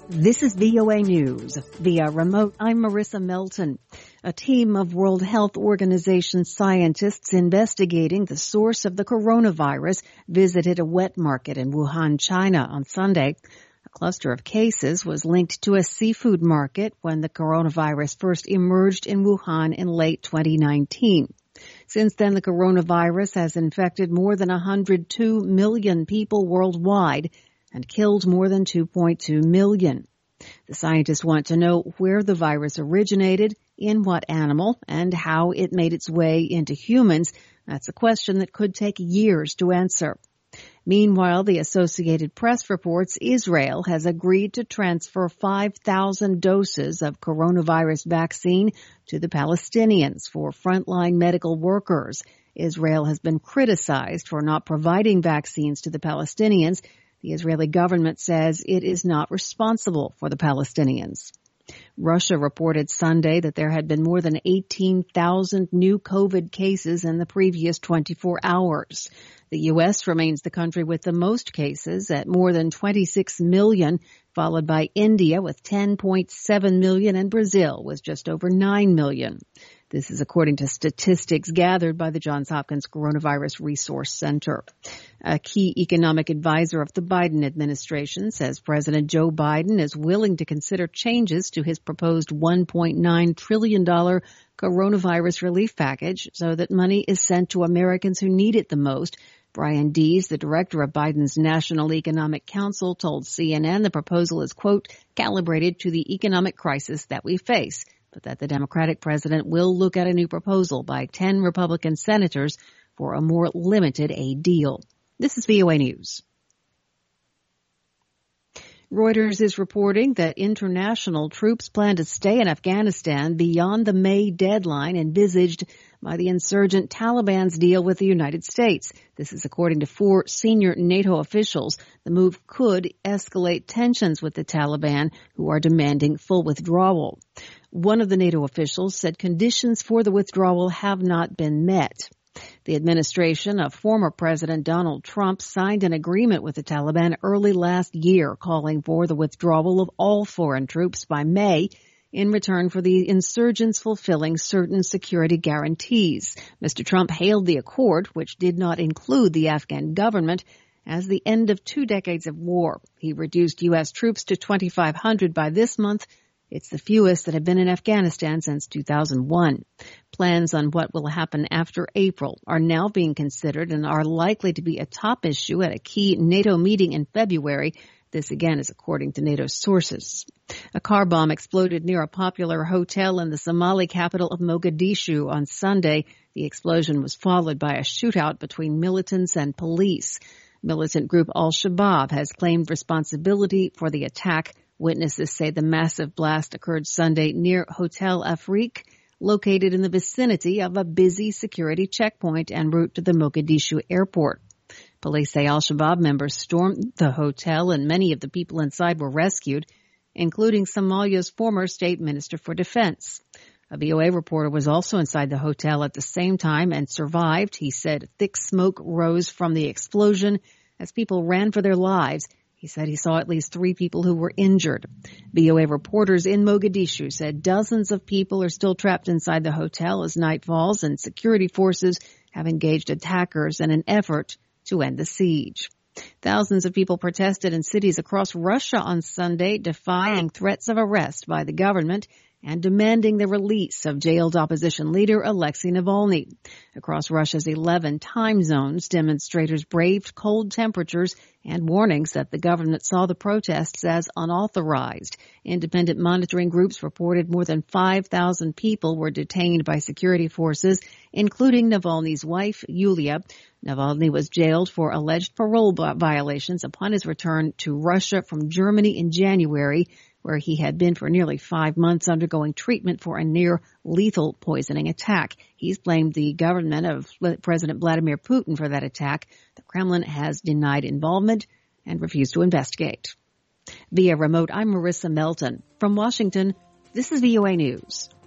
This is VOA News. Via remote, I'm Marissa Melton. A team of World Health Organization scientists investigating the source of the coronavirus visited a wet market in Wuhan, China on Sunday. A cluster of cases was linked to a seafood market when the coronavirus first emerged in Wuhan in late 2019. Since then, the coronavirus has infected more than 102 million people worldwide and killed more than 2.2 million. The scientists want to know where the virus originated, in what animal, and how it made its way into humans. That's a question that could take years to answer. Meanwhile, the Associated Press reports Israel has agreed to transfer 5,000 doses of coronavirus vaccine to the Palestinians for frontline medical workers. Israel has been criticized for not providing vaccines to the Palestinians. The Israeli government says it is not responsible for the Palestinians. Russia reported Sunday that there had been more than 18,000 new COVID cases in the previous 24 hours. The U.S. remains the country with the most cases at more than 26 million, followed by India with 10.7 million and Brazil with just over 9 million. This is according to statistics gathered by the Johns Hopkins Coronavirus Resource Center. A key economic advisor of the Biden administration says President Joe Biden is willing to consider changes to his proposed $1.9 trillion coronavirus relief package so that money is sent to Americans who need it the most. Brian Dees, the director of Biden's National Economic Council, told CNN the proposal is, quote, calibrated to the economic crisis that we face, but that the Democratic president will look at a new proposal by 10 Republican senators for a more limited aid deal. This is VOA News. Reuters is reporting that international troops plan to stay in Afghanistan beyond the May deadline envisaged by the insurgent Taliban's deal with the United States. This is according to 4 senior NATO officials. The move could escalate tensions with the Taliban, who are demanding full withdrawal. One of the NATO officials said conditions for the withdrawal have not been met. The administration of former President Donald Trump signed an agreement with the Taliban early last year calling for the withdrawal of all foreign troops by May in return for the insurgents fulfilling certain security guarantees. Mr. Trump hailed the accord, which did not include the Afghan government, as the end of 2 decades of war. He reduced U.S. troops to 2,500 by this month. It's the fewest that have been in Afghanistan since 2001. Plans on what will happen after April are now being considered and are likely to be a top issue at a key NATO meeting in February. This again is according to NATO sources. A car bomb exploded near a popular hotel in the Somali capital of Mogadishu on Sunday. The explosion was followed by a shootout between militants and police. Militant group Al-Shabaab has claimed responsibility for the attack. Witnesses say the massive blast occurred Sunday near Hotel Afrique, located in the vicinity of a busy security checkpoint en route to the Mogadishu airport. Police say Al-Shabaab members stormed the hotel and many of the people inside were rescued, including Somalia's former state minister for defense. A VOA reporter was also inside the hotel at the same time and survived. He said thick smoke rose from the explosion as people ran for their lives. He said he saw at least 3 people who were injured. VOA reporters in Mogadishu said dozens of people are still trapped inside the hotel as night falls, and security forces have engaged attackers in an effort to end the siege. Thousands of people protested in cities across Russia on Sunday, defying threats of arrest by the government and demanding the release of jailed opposition leader Alexei Navalny. Across Russia's 11 time zones, demonstrators braved cold temperatures and warnings that the government saw the protests as unauthorized. Independent monitoring groups reported more than 5,000 people were detained by security forces, including Navalny's wife, Yulia. Navalny was jailed for alleged parole violations upon his return to Russia from Germany in January, where he had been for nearly 5 months undergoing treatment for a near-lethal poisoning attack. He's blamed the government of President Vladimir Putin for that attack. The Kremlin has denied involvement and refused to investigate. Via remote, I'm Marissa Melton. From Washington, this is VOA News.